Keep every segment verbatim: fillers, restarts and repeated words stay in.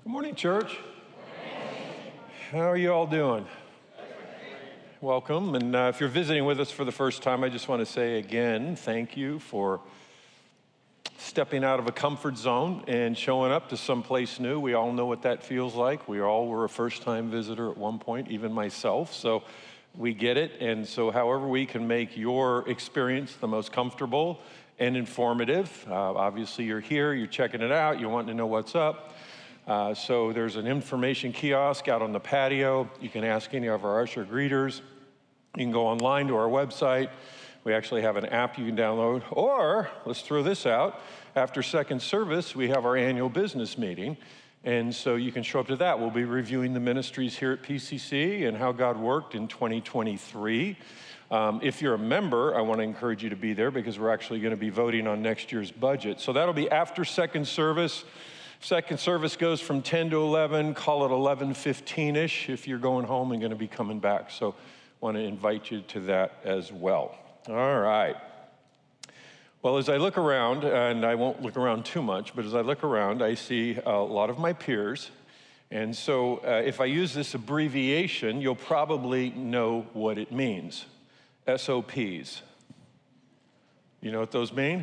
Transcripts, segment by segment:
Good morning, church. How are you all doing? Welcome. And uh, if you're visiting with us for the first time, I just want to say again, thank you for stepping out of a comfort zone and showing up to someplace new. We all know what that feels like. We all were a first-time visitor at one point, even myself. So we get it. And so however we can make your experience the most comfortable and informative. Uh, obviously, you're here, you're checking it out, you're wanting to know what's up. Uh, so there's an information kiosk out on the patio. You can ask any of our usher greeters. You can go online to our website. We actually have an app you can download. Or, let's throw this out, after second service, we have our annual business meeting. And so you can show up to that. We'll be reviewing the ministries here at P C C and how God worked in twenty twenty-three. Um, if you're a member, I want to encourage you to be there because we're actually going to be voting on next year's budget. So that'll be after second service. Second service goes from ten to eleven, call it eleven fifteen-ish if you're going home and going to be coming back. So I want to invite you to that as well. All right. Well, as I look around, and I won't look around too much, but as I look around, I see a lot of my peers. And so uh, if I use this abbreviation, you'll probably know what it means. S O Ps. You know what those mean?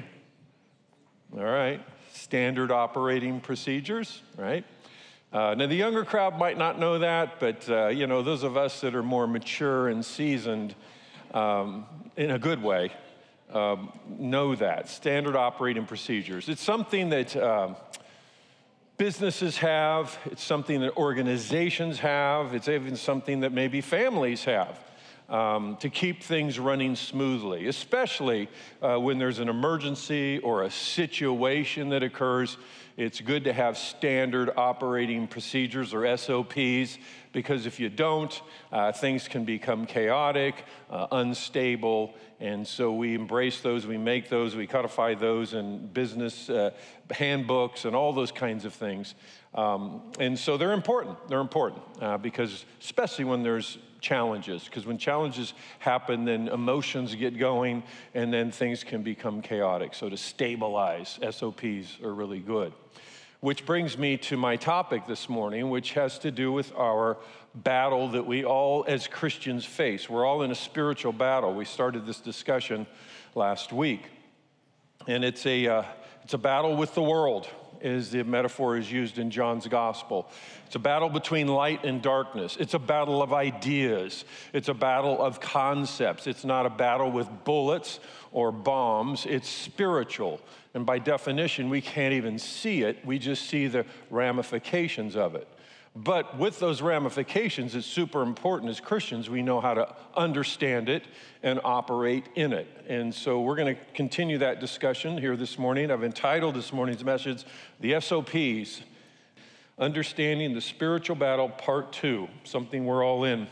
All right. Standard operating procedures, right? Uh, now, the younger crowd might not know that, but, uh, you know, those of us that are more mature and seasoned um, in a good way um, know that. Standard operating procedures. It's something that um, businesses have. It's something that organizations have. It's even something that maybe families have. Um, to keep things running smoothly, especially uh, when there's an emergency or a situation that occurs. It's good to have standard operating procedures or S O Ps, because if you don't, uh, things can become chaotic, uh, unstable, and so we embrace those, we make those, we codify those in business uh, handbooks and all those kinds of things. Um, and so they're important, they're important, uh, because especially when there's challenges, because when challenges happen, then emotions get going, and then things can become chaotic. So to stabilize, S O Ps are really good. Which brings me to my topic this morning, which has to do with our battle that we all as Christians face. We're all in a spiritual battle. We started this discussion last week. And it's a, uh, it's a battle with the world, as the metaphor is used in John's gospel. It's a battle between light and darkness. It's a battle of ideas. It's a battle of concepts. It's not a battle with bullets or bombs. It's spiritual. And by definition, we can't even see it. We just see the ramifications of it. But with those ramifications, it's super important as Christians, we know how to understand it and operate in it. And so we're going to continue that discussion here this morning. I've entitled this morning's message, The S O Ps, Understanding the Spiritual Battle, Part Two, something we're all in.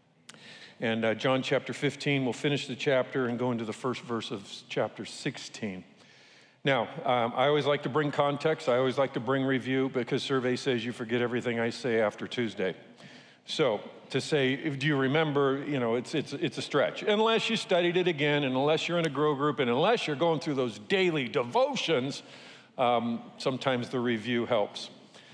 And uh, John chapter fifteen, we'll finish the chapter and go into the first verse of chapter sixteen. Now, um, I always like to bring context. I always like to bring review, because survey says you forget everything I say after Tuesday. So to say, if, do you remember, you know, it's, it's, it's a stretch. Unless you studied it again, and unless you're in a grow group, and unless you're going through those daily devotions, um, sometimes the review helps.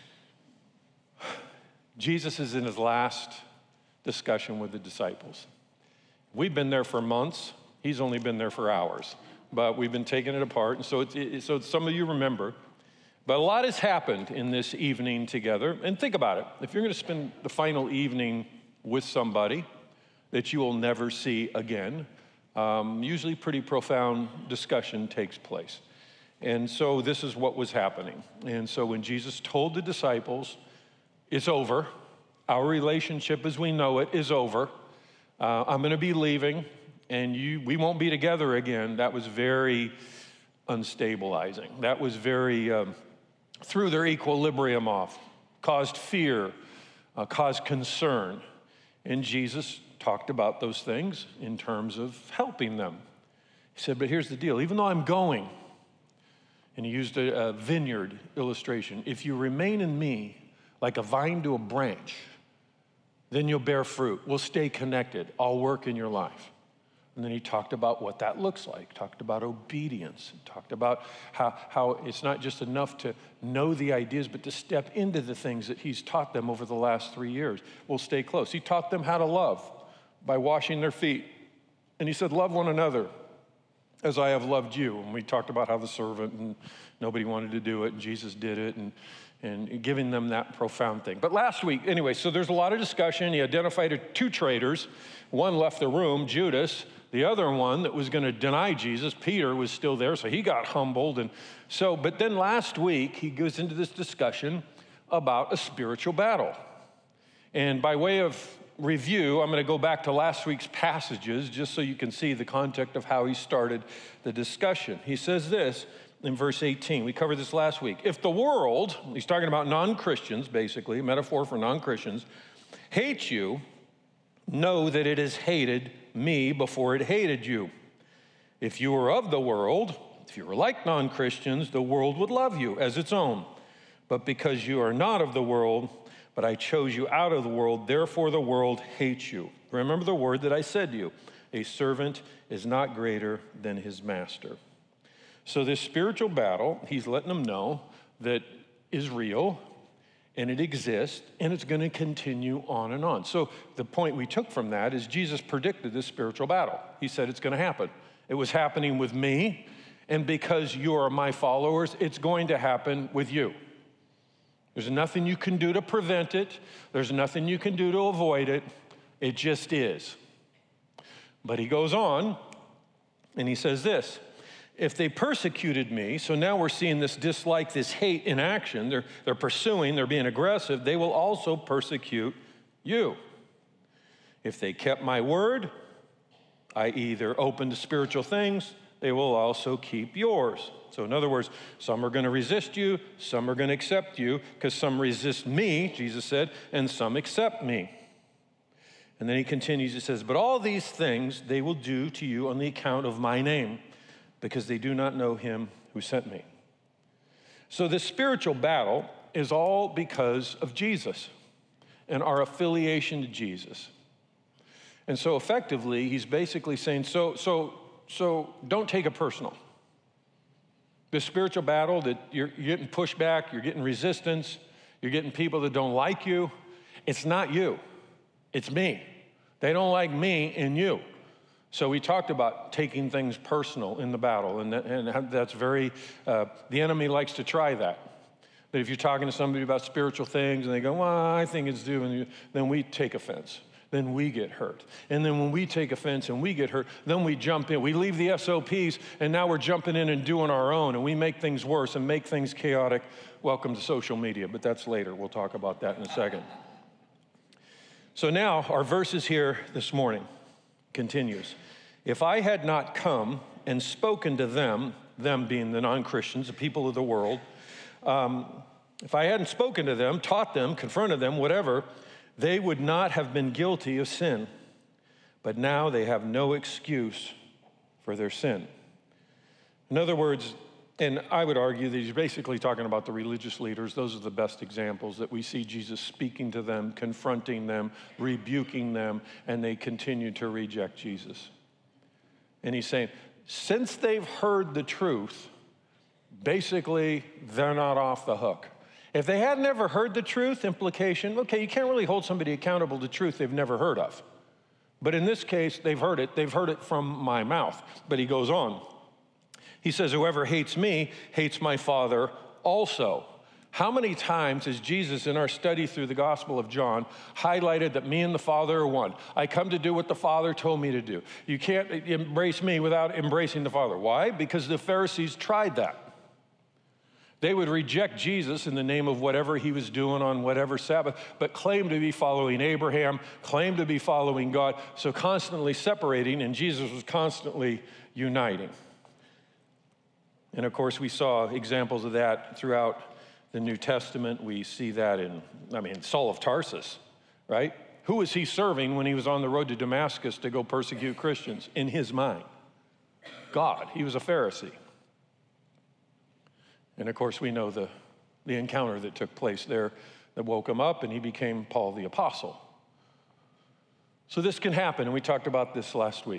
Jesus is in his last discussion with the disciples. We've been there for months. He's only been there for hours. But we've been taking it apart, and so, it's, it, so some of you remember. But a lot has happened in this evening together. And think about it. If you're going to spend the final evening with somebody that you will never see again, um, usually pretty profound discussion takes place. And so this is what was happening. And so when Jesus told the disciples, it's over, our relationship as we know it is over, uh, I'm going to be leaving, and you, we won't be together again, that was very unstabilizing. That was very, um, threw their equilibrium off, caused fear, uh, caused concern. And Jesus talked about those things in terms of helping them. He said, but here's the deal, even though I'm going, and he used a, a vineyard illustration, if you remain in me like a vine to a branch, then you'll bear fruit. We'll stay connected. I'll work in your life. And then he talked about what that looks like, talked about obedience, talked about how, how it's not just enough to know the ideas, but to step into the things that he's taught them over the last three years. We'll stay close. He taught them how to love by washing their feet. And he said, love one another as I have loved you. And we talked about how the servant, and nobody wanted to do it, and Jesus did it, and, and giving them that profound thing. But last week, anyway, so there's a lot of discussion. He identified two traitors. One left the room, Judas. The other one that was going to deny Jesus, Peter, was still there, so he got humbled. And so, but then last week, he goes into this discussion about a spiritual battle. And by way of review, I'm going to go back to last week's passages just so you can see the context of how he started the discussion. He says this in verse eighteen. We covered this last week. If the world, he's talking about non-Christians, basically, a metaphor for non-Christians, hates you, know that it has hated me before it hated you. If you were of the world, if you were like non-Christians, the world would love you as its own. But because you are not of the world, but I chose you out of the world, therefore the world hates you. Remember the word that I said to you, a servant is not greater than his master. So this spiritual battle, he's letting them know that is real, and it exists, and it's going to continue on and on. So the point we took from that is Jesus predicted this spiritual battle. He said it's going to happen. It was happening with me, and because you are my followers, it's going to happen with you. There's nothing you can do to prevent it. There's nothing you can do to avoid it. It just is. But he goes on, and he says this. If they persecuted me, so now we're seeing this dislike, this hate in action. They're, they're pursuing, they're being aggressive. They will also persecute you. If they kept my word, that is they're open to spiritual things, they will also keep yours. So in other words, some are going to resist you, some are going to accept you, because some resist me, Jesus said, and some accept me. And then he continues, he says, but all these things they will do to you on the account of my name, because they do not know him who sent me. So this spiritual battle is all because of Jesus and our affiliation to Jesus. And so effectively, he's basically saying, so, so, so don't take it personal. This spiritual battle that you're, you're getting pushback, you're getting resistance, you're getting people that don't like you, it's not you, it's me. They don't like me and you. So we talked about taking things personal in the battle, and, that, and that's very, uh, the enemy likes to try that. That if you're talking to somebody about spiritual things and they go, well, I think it's due, then we take offense. Then we get hurt. And then when we take offense and we get hurt, then we jump in. We leave the S O Ps, and now we're jumping in and doing our own, and we make things worse and make things chaotic. Welcome to social media, but that's later. We'll talk about that in a second. So now our verses here this morning continues. If I had not come and spoken to them, them being the non-Christians, the people of the world, um, if I hadn't spoken to them, taught them, confronted them, whatever, they would not have been guilty of sin. But now they have no excuse for their sin. In other words, and I would argue that he's basically talking about the religious leaders. Those are the best examples that we see Jesus speaking to them, confronting them, rebuking them, and they continue to reject Jesus. And he's saying, since they've heard the truth, basically they're not off the hook. If they had never heard the truth, implication, okay, you can't really hold somebody accountable to truth they've never heard of. But in this case, they've heard it. They've heard it from my mouth. But he goes on. He says, whoever hates me hates my Father also. How many times has Jesus in our study through the Gospel of John highlighted that me and the Father are one? I come to do what the Father told me to do. You can't embrace me without embracing the Father. Why? Because the Pharisees tried that. They would reject Jesus in the name of whatever he was doing on whatever Sabbath, but claim to be following Abraham, claim to be following God, so constantly separating, and Jesus was constantly uniting. And of course, we saw examples of that throughout the New Testament. We see that in, I mean, Saul of Tarsus, right? Who was he serving when he was on the road to Damascus to go persecute Christians? In his mind, God. He was a Pharisee. And of course, we know the, the encounter that took place there that woke him up, and he became Paul the Apostle. So this can happen, and we talked about this last week.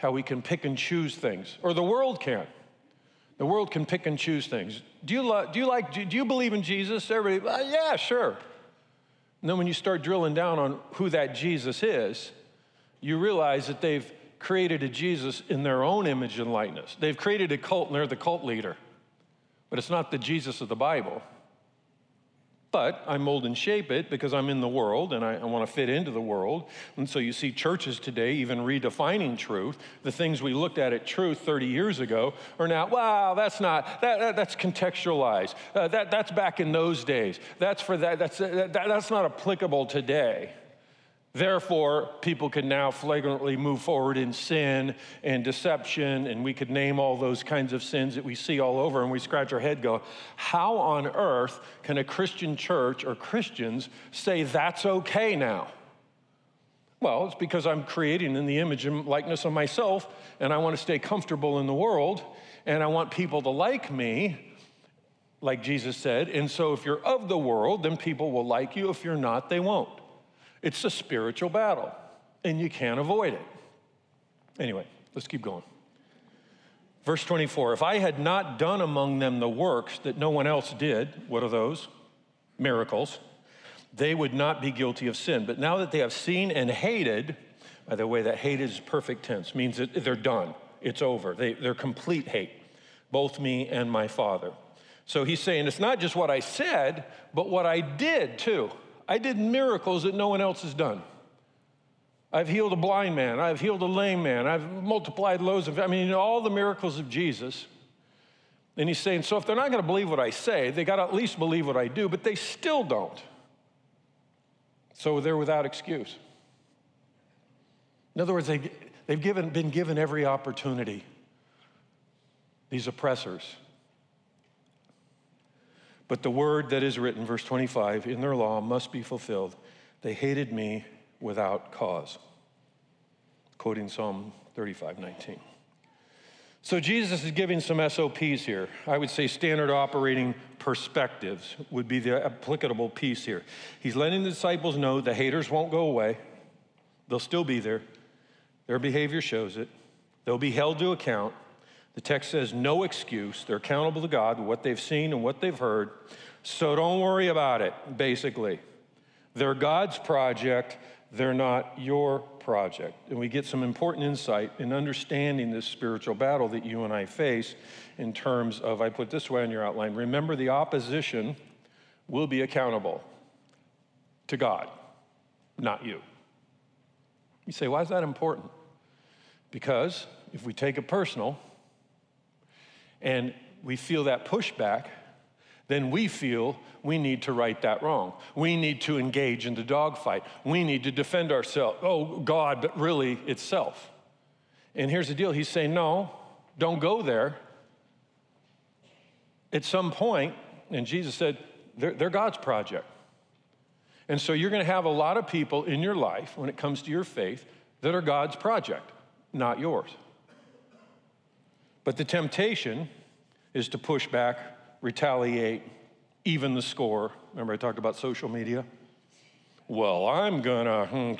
how we can pick and choose things, or the world can. The world can pick and choose things. Do you, lo- do you like, do you believe in Jesus? Everybody, uh, yeah, sure. And then when you start drilling down on who that Jesus is, you realize that they've created a Jesus in their own image and likeness. They've created a cult and they're the cult leader. But it's not the Jesus of the Bible. But I mold and shape it because I'm in the world and I, I want to fit into the world. And so you see churches today even redefining truth. The things we looked at at truth thirty years ago are now, wow, that's not, that, that that's contextualized. Uh, that, that's back in those days. That's for that, that's, that, that's not applicable today. Therefore, people can now flagrantly move forward in sin and deception, and we could name all those kinds of sins that we see all over, and we scratch our head go, how on earth can a Christian church or Christians say that's okay now? Well, it's because I'm creating in the image and likeness of myself, and I want to stay comfortable in the world, and I want people to like me, like Jesus said, and so if you're of the world, then people will like you. If you're not, they won't. It's a spiritual battle, and you can't avoid it. Anyway, let's keep going. Verse twenty-four, if I had not done among them the works that no one else did, what are those? Miracles. They would not be guilty of sin. But now that they have seen and hated, by the way, that hate is perfect tense, means that they're done. It's over. They, they're complete hate, both me and my Father. So he's saying it's not just what I said, but what I did too. I did miracles that no one else has done. I've healed a blind man. I've healed a lame man. I've multiplied loaves of, I mean, you know, all the miracles of Jesus. And he's saying, so if they're not going to believe what I say, they got to at least believe what I do, but they still don't. So they're without excuse. In other words, they, they've given, been given every opportunity, these oppressors. But the word that is written, verse twenty-five, in their law must be fulfilled. They hated me without cause. Quoting Psalm thirty-five nineteen. So Jesus is giving some S O Ps here. I would say standard operating perspectives would be the applicable piece here. He's letting the disciples know the haters won't go away. They'll still be there. Their behavior shows it. They'll be held to account. The text says no excuse. They're accountable to God, what they've seen and what they've heard. So don't worry about it, basically. They're God's project. They're not your project. And we get some important insight in understanding this spiritual battle that you and I face in terms of, I put this way on your outline, remember the opposition will be accountable to God, not you. You say, why is that important? Because if we take it personal, and we feel that pushback, then we feel we need to right that wrong. We need to engage in the dogfight. We need to defend ourselves. Oh, God, but really, it's self. And here's the deal. He's saying, no, don't go there. At some point, and Jesus said, they're, they're God's project. And so you're going to have a lot of people in your life, when it comes to your faith, that are God's project, not yours. But the temptation is to push back, retaliate, even the score. Remember I talked about social media? Well, I'm gonna,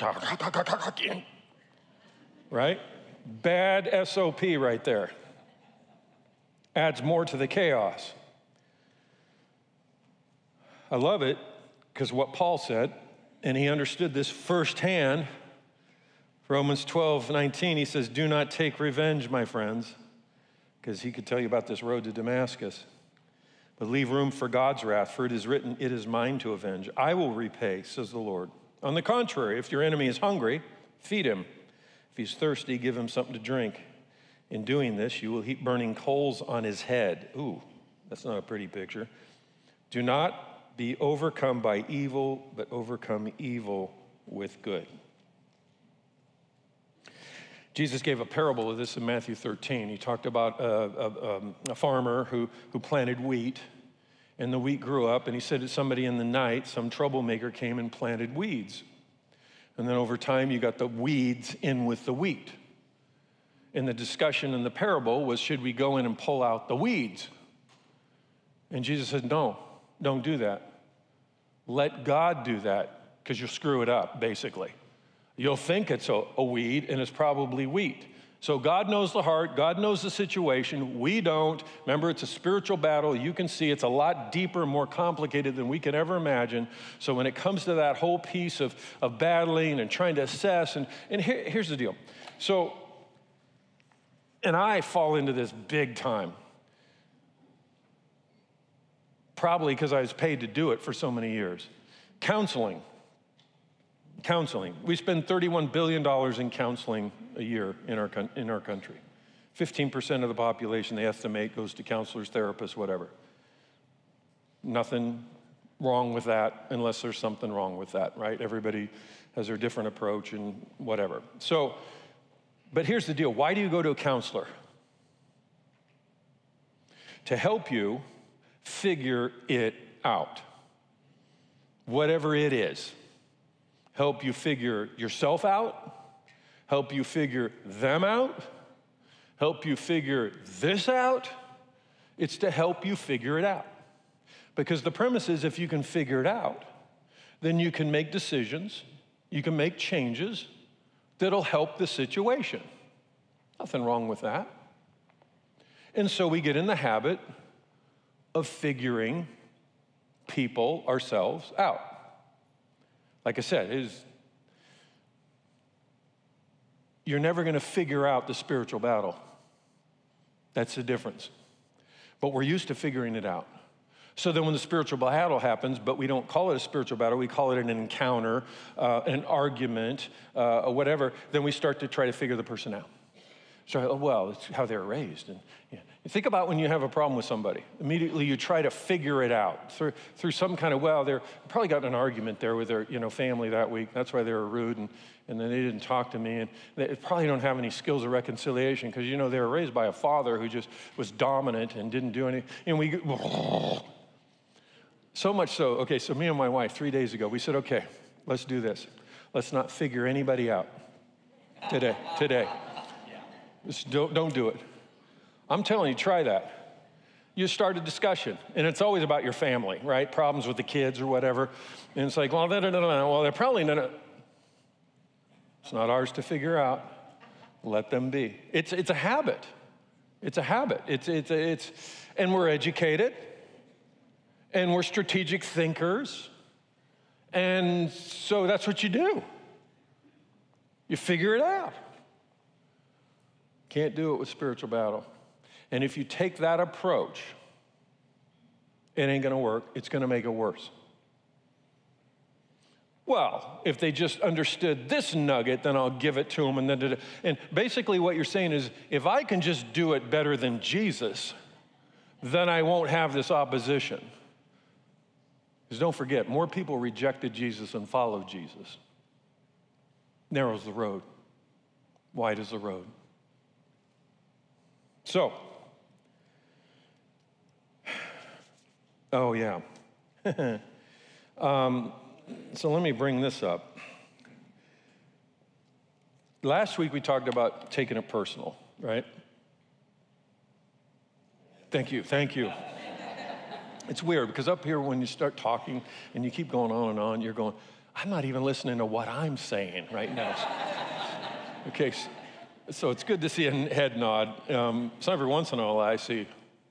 right? Bad S O P right there. Adds more to the chaos. I love it because what Paul said, and he understood this firsthand. Romans twelve nineteen, he says, do not take revenge, my friends, because he could tell you about this road to Damascus. But leave room for God's wrath, for it is written, it is mine to avenge. I will repay, says the Lord. On the contrary, if your enemy is hungry, feed him. If he's thirsty, give him something to drink. In doing this, you will heap burning coals on his head. Ooh, that's not a pretty picture. Do not be overcome by evil, but overcome evil with good. Jesus gave a parable of this in Matthew thirteen. He talked about a, a, a farmer who, who planted wheat, and the wheat grew up, and he said that somebody in the night, some troublemaker came and planted weeds. And then over time, you got the weeds in with the wheat. And the discussion in the parable was, should we go in and pull out the weeds? And Jesus said, no, don't do that. Let God do that, because you'll screw it up, basically. You'll think it's a, a weed, and it's probably wheat. So God knows the heart, God knows the situation, we don't. Remember, it's a spiritual battle. You can see it's a lot deeper, more complicated than we can ever imagine. So when it comes to that whole piece of, of battling and trying to assess, and, and here, here's the deal. So, and I fall into this big time. Probably because I was paid to do it for so many years. Counseling. Counseling. We spend thirty-one billion dollars in counseling a year in our, in our country. fifteen percent of the population, they estimate, goes to counselors, therapists, whatever. Nothing wrong with that unless there's something wrong with that, right? Everybody has their different approach and whatever. So, but here's the deal. Why do you go to a counselor? To help you figure it out. Whatever it is. Help you figure yourself out, help you figure them out, help you figure this out. It's to help you figure it out. Because the premise is if you can figure it out, then you can make decisions, you can make changes that'll help the situation. Nothing wrong with that. And so we get in the habit of figuring people, ourselves, out. Like I said, it is, you're never going to figure out the spiritual battle. That's the difference. But we're used to figuring it out. So then when the spiritual battle happens, but we don't call it a spiritual battle, we call it an encounter, uh, an argument, uh, or whatever, then we start to try to figure the person out. So, well, it's how they were raised. And yeah. Think about when you have a problem with somebody. Immediately you try to figure it out through through some kind of, well, they're probably got in an argument there with their you know family that week. That's why they were rude, and, and then they didn't talk to me. And they probably don't have any skills of reconciliation because, you know, they were raised by a father who just was dominant and didn't do anything. And we, so much so, okay, so me and my wife, three days ago, we said, okay, let's do this. Let's not figure anybody out today, today. Just don't, don't do it. I'm telling you, try that. You start a discussion, and it's always about your family, right? Problems with the kids or whatever. And it's like, well, no, no, no, no. Well, they're probably not. It's not ours to figure out. Let them be. It's it's a habit. It's a habit. It's it's it's, and we're educated, and we're strategic thinkers, and so that's what you do. You figure it out. Can't do it with spiritual battle. And if you take that approach, it ain't gonna work. It's gonna make it worse. Well, if they just understood this nugget, then I'll give it to them. And then, and basically what you're saying is, if I can just do it better than Jesus, then I won't have this opposition. Because don't forget, more people rejected Jesus than followed Jesus. Narrow's the road. Wide is the road. So, oh yeah. um, so let me bring this up. Last week we talked about taking it personal, right? Thank you, thank you. It's weird because up here when you start talking and you keep going on and on, you're going, I'm not even listening to what I'm saying right now. Okay. So, So it's good to see a head nod. Um, so every once in a while I see,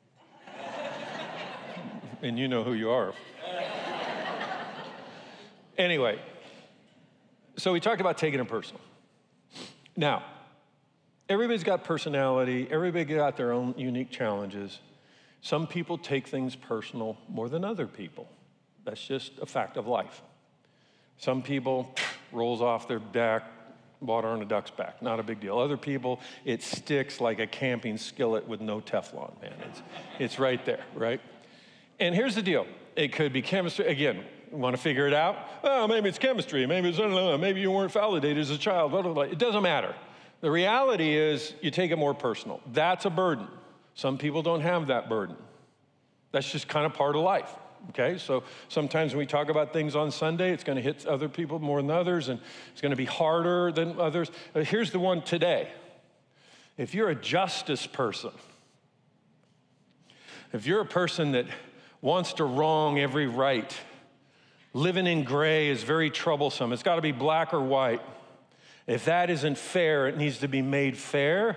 and you know who you are. Anyway, so we talked about taking it personal. Now, everybody's got personality. Everybody got their own unique challenges. Some people take things personal more than other people. That's just a fact of life. Some people rolls off their back, water on a duck's back, not a big deal. Other people, it sticks like a camping skillet with no Teflon, man. It's, it's right there, right? And here's the deal. It could be chemistry. Again, want to figure it out? Oh, maybe it's chemistry. Maybe it's, I don't know, maybe you weren't validated as a child. Blah, blah, blah. It doesn't matter. The reality is you take it more personal. That's a burden. Some people don't have that burden. That's just kind of part of life. Okay, so sometimes when we talk about things on Sunday, it's going to hit other people more than others, and it's going to be harder than others. But here's the one today. If you're a justice person, if you're a person that wants to wrong every right, living in gray is very troublesome. It's got to be black or white. If that isn't fair, it needs to be made fair.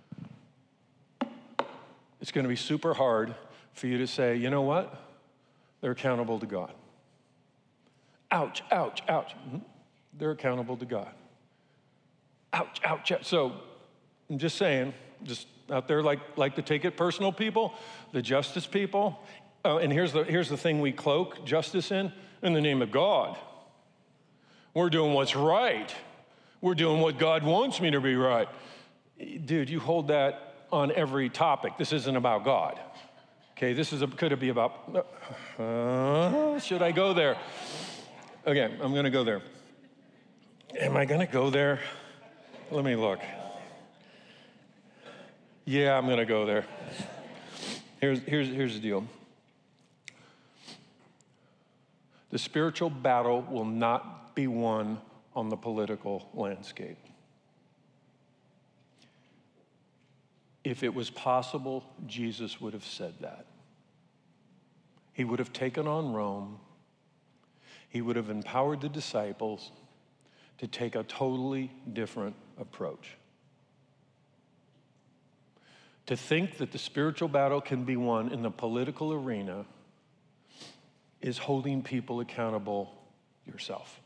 It's going to be super hard for you to say, you know what? They're accountable to God. Ouch, ouch, ouch. Mm-hmm. They're accountable to God. Ouch, ouch, ouch. So I'm just saying, just out there like, like to take it personal people, the justice people. Uh, and here's the, here's the thing we cloak justice in, in the name of God. We're doing what's right. We're doing what God wants me to be right. Dude, you hold that on every topic. This isn't about God. Okay, this is a, could it be about, uh, should I go there? Okay, I'm gonna go there. Am I gonna go there? Let me look. Yeah, I'm gonna go there. Here's, here's, here's the deal. The spiritual battle will not be won on the political landscape. If it was possible, Jesus would have said that. He would have taken on Rome. He would have empowered the disciples to take a totally different approach. To think that the spiritual battle can be won in the political arena is holding people accountable yourself.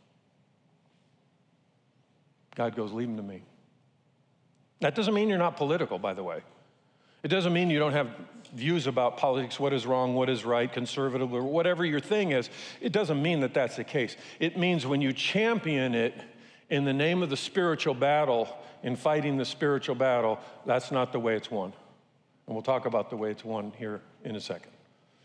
God goes, leave them to me. That doesn't mean you're not political, by the way. It doesn't mean you don't have views about politics, what is wrong, what is right, conservative, or whatever your thing is. It doesn't mean that that's the case. It means when you champion it in the name of the spiritual battle, in fighting the spiritual battle, that's not the way it's won. And we'll talk about the way it's won here in a second.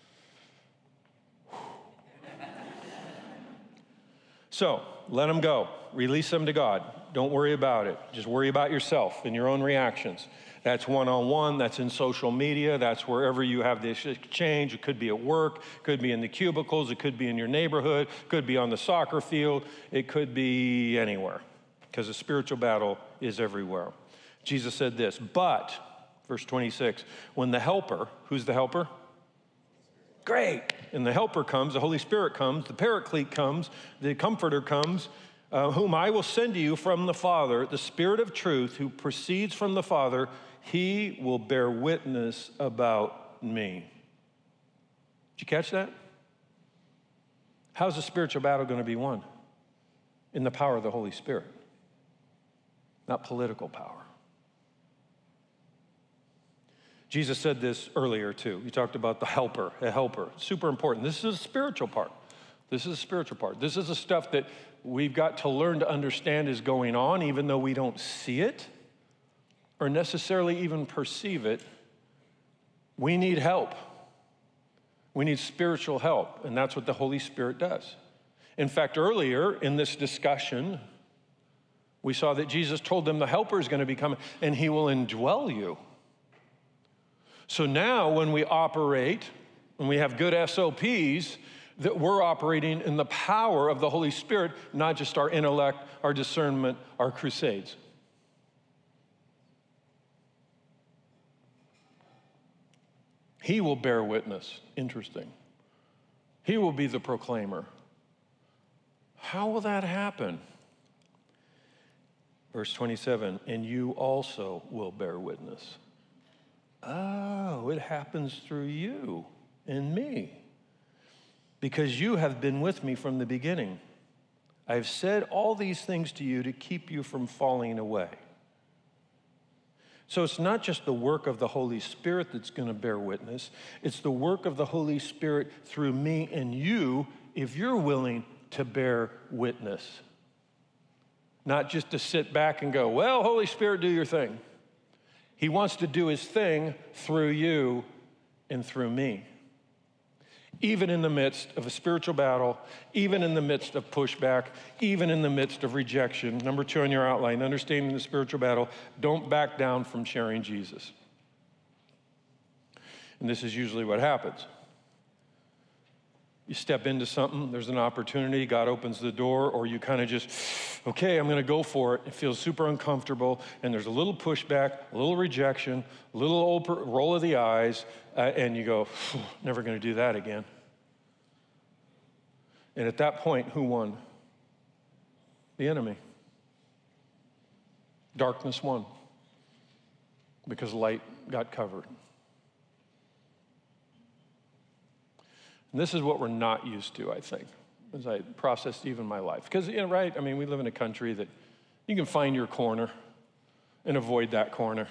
So, let them go. Release them to God. Don't worry about it. Just worry about yourself and your own reactions. That's one-on-one, that's in social media, that's wherever you have this exchange. It could be at work, could be in the cubicles, it could be in your neighborhood, could be on the soccer field, it could be anywhere, because the spiritual battle is everywhere. Jesus said this, but, verse twenty-six, when the helper, who's the helper? Great. And the helper comes, the Holy Spirit comes, the paraclete comes, the comforter comes, uh, whom I will send to you from the Father, the Spirit of truth who proceeds from the Father, he will bear witness about me. Did you catch that? How's the spiritual battle going to be won? In the power of the Holy Spirit, not political power. Jesus said this earlier too. He talked about the helper, a helper. Super important. This is a spiritual part. This is a spiritual part. This is the stuff that we've got to learn to understand is going on, even though we don't see it or necessarily even perceive it. We need help. We need spiritual help, and that's what the Holy Spirit does. In fact, earlier in this discussion, we saw that Jesus told them the helper is going to be coming, and he will indwell you. So now when we operate, when we have good S O Ps, that we're operating in the power of the Holy Spirit, not just our intellect, our discernment, our crusades. He will bear witness. Interesting. He will be the proclaimer. How will that happen? Verse twenty-seven, and you also will bear witness. Oh, it happens through you and me. Because you have been with me from the beginning. I have said all these things to you to keep you from falling away. So it's not just the work of the Holy Spirit that's going to bear witness. It's the work of the Holy Spirit through me and you, if you're willing to bear witness. Not just to sit back and go, well, Holy Spirit, do your thing. He wants to do his thing through you and through me. Even in the midst of a spiritual battle, even in the midst of pushback, even in the midst of rejection. Number two on your outline, understanding the spiritual battle, don't back down from sharing Jesus. And this is usually what happens. You step into something, there's an opportunity, God opens the door, or you kind of just, okay, I'm gonna go for it. It feels super uncomfortable, and there's a little pushback, a little rejection, a little old roll of the eyes, uh, and you go, never gonna do that again. And at that point, who won? The enemy. Darkness won because light got covered. And this is what we're not used to, I think, as I processed even my life. Because, you know, right, I mean, we live in a country that you can find your corner and avoid that corner.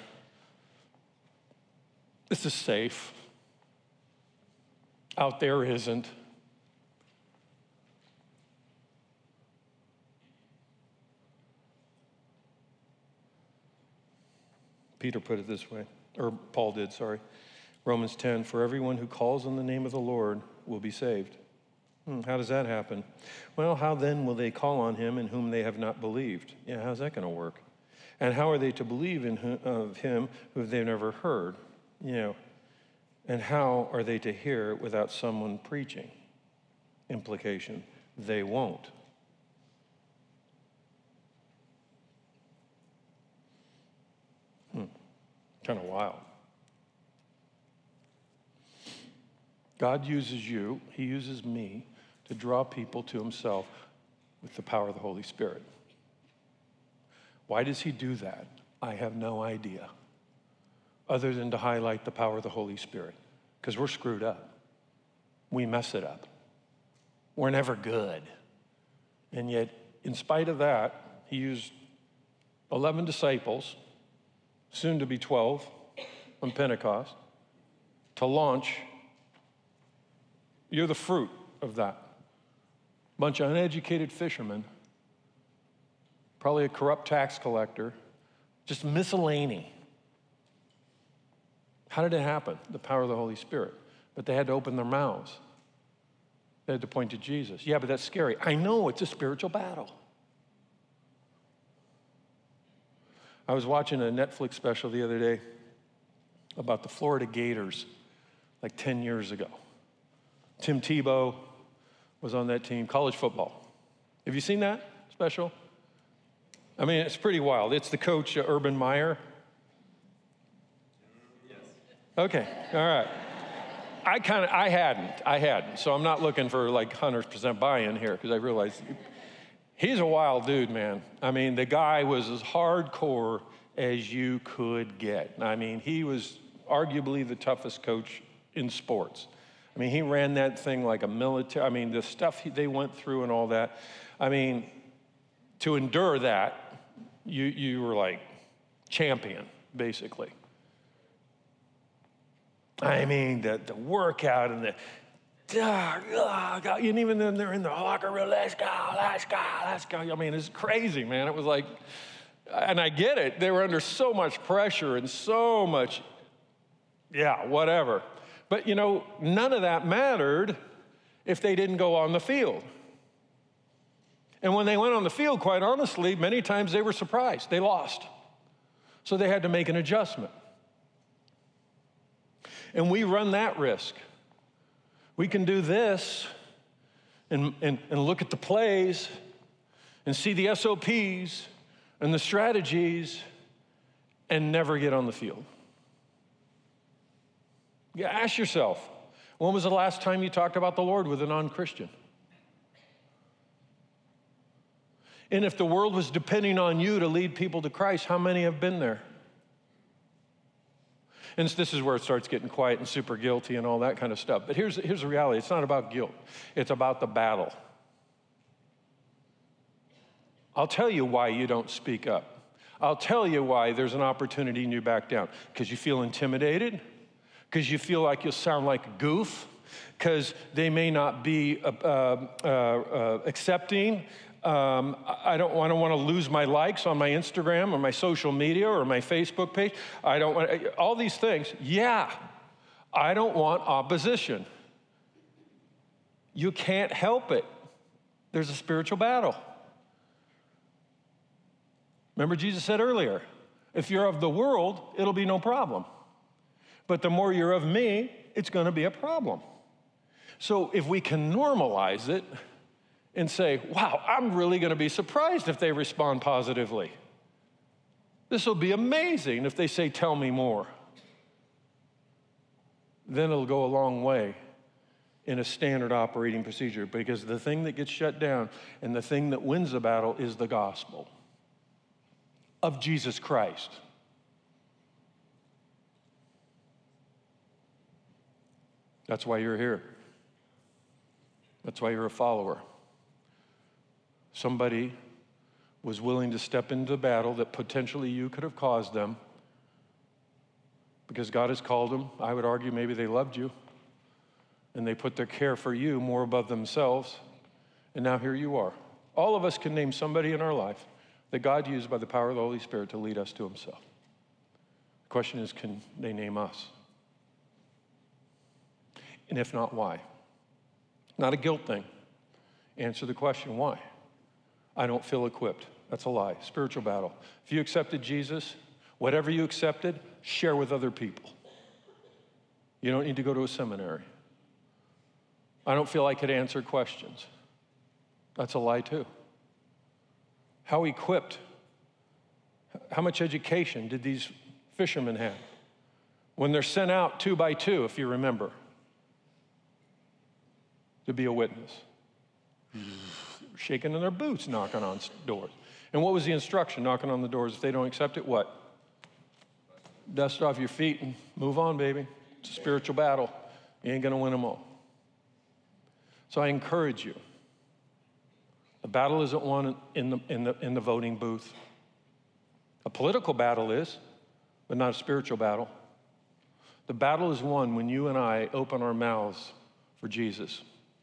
This is safe. Out there isn't. Peter put it this way, or Paul did, sorry. Romans ten, for everyone who calls on the name of the Lord will be saved. Hmm, how does that happen? Well, how then will they call on him in whom they have not believed? Yeah, how's that going to work? And how are they to believe in whom, of him who they've never heard? You know, and how are they to hear without someone preaching? Implication, they won't. Hmm, kind of wild. God uses you, he uses me to draw people to himself with the power of the Holy Spirit. Why does he do that? I have no idea, other than to highlight the power of the Holy Spirit, because we're screwed up. We mess it up. We're never good. And yet, in spite of that, he used eleven disciples, soon to be twelve, on Pentecost, to launch. You're the fruit of that. Bunch of uneducated fishermen, probably a corrupt tax collector, just miscellany. How did it happen? The power of the Holy Spirit. But they had to open their mouths. They had to point to Jesus. Yeah, but that's scary. I know, it's a spiritual battle. I was watching a Netflix special the other day about the Florida Gators, like ten years ago. Tim Tebow was on that team, college football. Have you seen that special? I mean, it's pretty wild. It's the coach, uh, Urban Meyer. Yes. Okay, all right. I kind of, I hadn't, I hadn't. So I'm not looking for like one hundred percent buy-in here because I realized he's a wild dude, man. I mean, the guy was as hardcore as you could get. I mean, he was arguably the toughest coach in sports. I mean, he ran that thing like a military. I mean, the stuff he, they went through and all that. I mean, to endure that, you you were like champion, basically. I mean, the, the workout and the, uh, uh, and even then they're in the locker room, let's go, let's go, let's go. I mean, it's crazy, man. It was like, and I get it. They were under so much pressure and so much, yeah, whatever. But, you know, none of that mattered if they didn't go on the field. And when they went on the field, quite honestly, many times they were surprised. They lost. So they had to make an adjustment. And we run that risk. We can do this and, and, and look at the plays and see the S O Ps and the strategies and never get on the field. Yeah, ask yourself, when was the last time you talked about the Lord with a non-Christian? And if the world was depending on you to lead people to Christ, how many have been there? And this is where it starts getting quiet and super guilty and all that kind of stuff. But here's, here's the reality. It's not about guilt. It's about the battle. I'll tell you why you don't speak up. I'll tell you why there's an opportunity and you back down. Because you feel intimidated. Because you feel like you'll sound like a goof, because they may not be uh, uh, uh, accepting. Um, I don't, I don't want to lose my likes on my Instagram or my social media or my Facebook page. I don't want, all these things. Yeah, I don't want opposition. You can't help it. There's a spiritual battle. Remember Jesus said earlier, if you're of the world, it'll be no problem. But the more you're of me, it's going to be a problem. So if we can normalize it and say, wow, I'm really going to be surprised if they respond positively. This will be amazing if they say, tell me more. Then it'll go a long way in a standard operating procedure, because the thing that gets shut down and the thing that wins the battle is the gospel. of Jesus Christ. That's why you're here. That's why you're a follower. Somebody was willing to step into the battle that potentially you could have caused them because God has called them. I would argue maybe they loved you and they put their care for you more above themselves. And now here you are. All of us can name somebody in our life that God used by the power of the Holy Spirit to lead us to himself. The question is, can they name us? And if not, why? Not a guilt thing. Answer the question, why? I don't feel equipped. That's a lie. Spiritual battle. If you accepted Jesus, whatever you accepted, share with other people. You don't need to go to a seminary. I don't feel I could answer questions. That's a lie too. How equipped, how much education did these fishermen have? When they're sent out two by two, if you remember, to be a witness. Shaking in their boots, knocking on doors. And what was the instruction? Knocking on the doors. If they don't accept it, what? Dust off your feet and move on, baby. It's a spiritual battle. You ain't gonna win them all. So I encourage you. The battle isn't won in the, in the, in the voting booth. A political battle is, but not a spiritual battle. The battle is won when you and I open our mouths for Jesus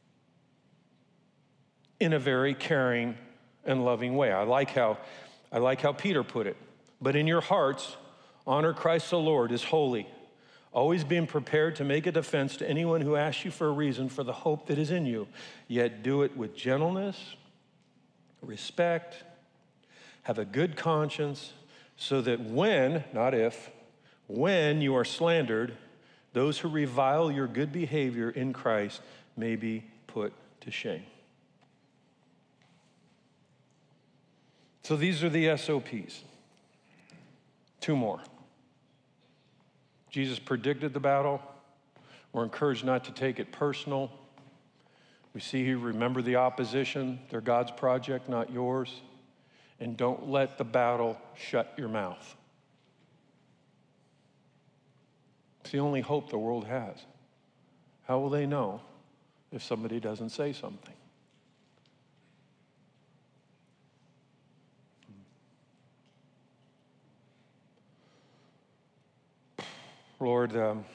in a very caring and loving way. I like how, I like how Peter put it. But in your hearts, honor Christ the Lord as holy, always being prepared to make a defense to anyone who asks you for a reason for the hope that is in you, yet do it with gentleness, respect, have a good conscience, so that when, not if, when you are slandered, those who revile your good behavior in Christ may be put to shame. So these are the S O Ps. Two more. Jesus predicted the battle. We're encouraged not to take it personal. We see here, remember the opposition. They're God's project, not yours. And don't let the battle shut your mouth. It's the only hope the world has. How will they know if somebody doesn't say something? Lord, um,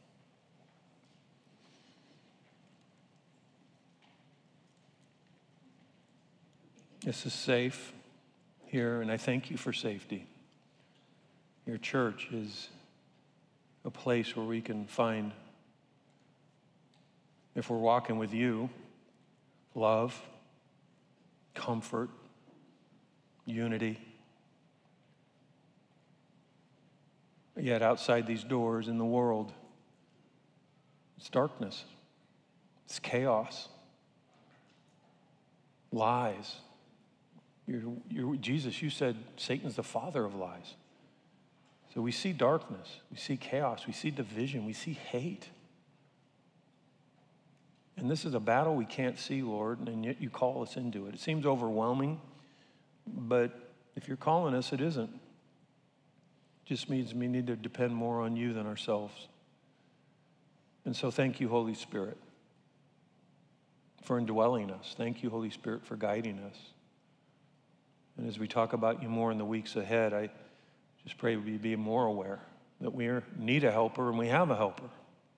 this is safe here, and I thank you for safety. Your church is a place where we can find, if we're walking with you, love, comfort, unity. Yet outside these doors in the world, it's darkness, it's chaos, lies. You're, you're, Jesus, you said Satan's the father of lies. So we see darkness, we see chaos, we see division, we see hate. And this is a battle we can't see, Lord, and yet you call us into it. It seems overwhelming, but if you're calling us, it isn't. Just means we need to depend more on you than ourselves. And so thank you, Holy Spirit, for indwelling us. Thank you, Holy Spirit, for guiding us. And as we talk about you more in the weeks ahead, I just pray we be more aware that we need a helper and we have a helper.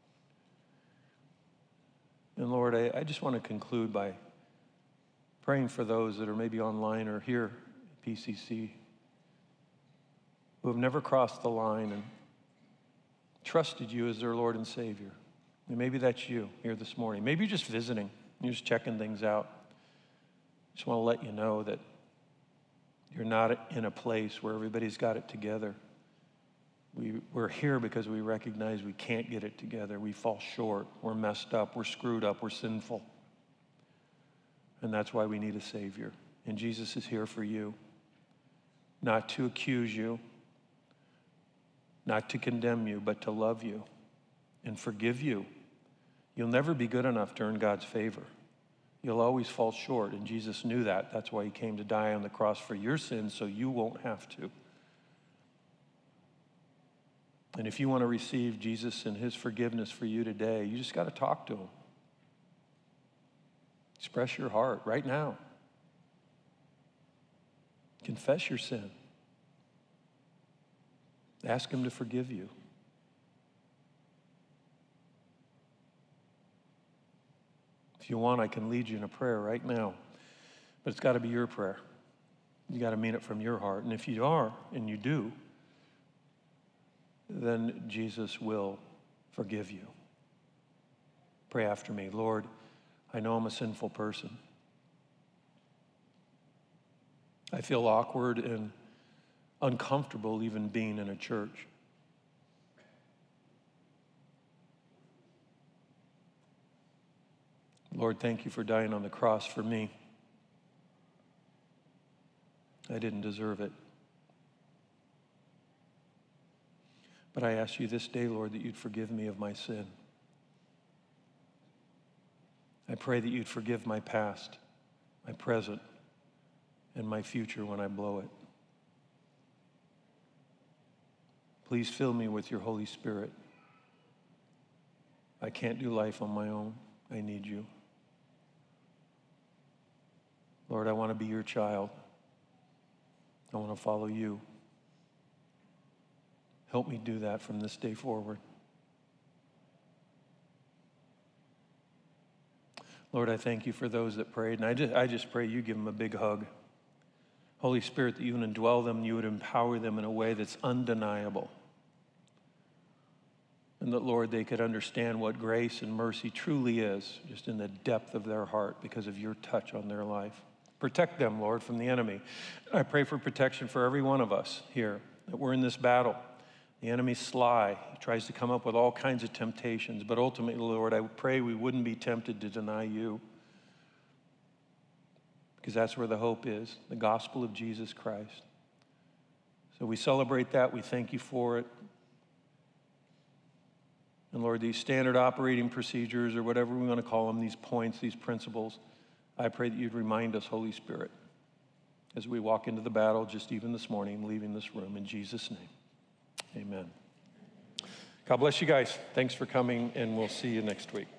And Lord, I, I just want to conclude by praying for those that are maybe online or here at P C C, who have never crossed the line and trusted you as their Lord and Savior. And maybe that's you here this morning. Maybe you're just visiting. You're just checking things out. I just want to let you know that you're not in a place where everybody's got it together. We, we're here because we recognize we can't get it together. We fall short. We're messed up. We're screwed up. We're sinful. And that's why we need a Savior. And Jesus is here for you, not to accuse you, not to condemn you, but to love you and forgive you. You'll never be good enough to earn God's favor. You'll always fall short, and Jesus knew that. That's why he came to die on the cross for your sins, so you won't have to. And if you want to receive Jesus and his forgiveness for you today, you just got to talk to him. Express your heart right now. Confess your sin. Ask him to forgive you. If you want, I can lead you in a prayer right now. But it's got to be your prayer. You got to mean it from your heart. And if you are, and you do, then Jesus will forgive you. Pray after me. Lord, I know I'm a sinful person. I feel awkward and uncomfortable even being in a church. Lord, thank you for dying on the cross for me. I didn't deserve it. But I ask you this day, Lord, that you'd forgive me of my sin. I pray that you'd forgive my past, my present, and my future when I blow it. Please fill me with your Holy Spirit. I can't do life on my own. I need you. Lord, I want to be your child. I want to follow you. Help me do that from this day forward. Lord, I thank you for those that prayed, and I just, I just pray you give them a big hug. Holy Spirit, that you would indwell them, you would empower them in a way that's undeniable. And that, Lord, they could understand what grace and mercy truly is, just in the depth of their heart because of your touch on their life. Protect them, Lord, from the enemy. I pray for protection for every one of us here, that we're in this battle. The enemy's sly. He tries to come up with all kinds of temptations. But ultimately, Lord, I pray we wouldn't be tempted to deny you. Because that's where the hope is, the gospel of Jesus Christ. So we celebrate that. We thank you for it. And Lord, these standard operating procedures, or whatever we want to call them, these points, these principles, I pray that you'd remind us, Holy Spirit, as we walk into the battle, just even this morning, leaving this room, in Jesus' name. Amen. God bless you guys. Thanks for coming, and we'll see you next week.